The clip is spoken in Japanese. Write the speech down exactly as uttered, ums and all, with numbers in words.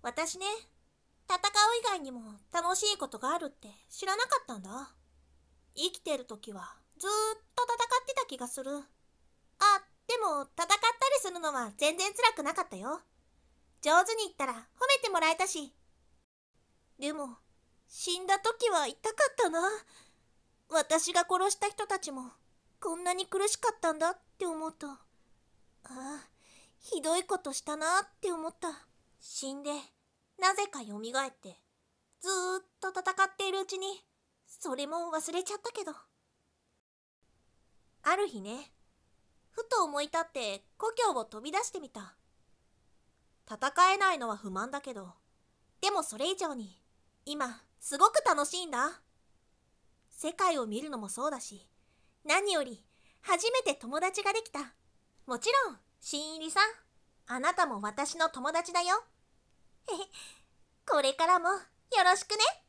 私ね、戦う以外にも楽しいことがあるって知らなかったんだ。生きてる時はずーっと戦ってた気がする。あ、でも戦ったりするのは全然辛くなかったよ。上手に言ったら褒めてもらえたし。でも、死んだ時は痛かったな。私が殺した人たちもこんなに苦しかったんだって思うと、ああ、ひどいことしたなって思った。死んで、なぜか蘇って、ずーっと戦っているうちに、それも忘れちゃったけど。ある日ね、ふと思い立って故郷を飛び出してみた。戦えないのは不満だけど、でもそれ以上に、今、すごく楽しいんだ。世界を見るのもそうだし、何より、初めて友達ができた。もちろん、新入りさん、あなたも私の友達だよ。へへ、これからもよろしくね。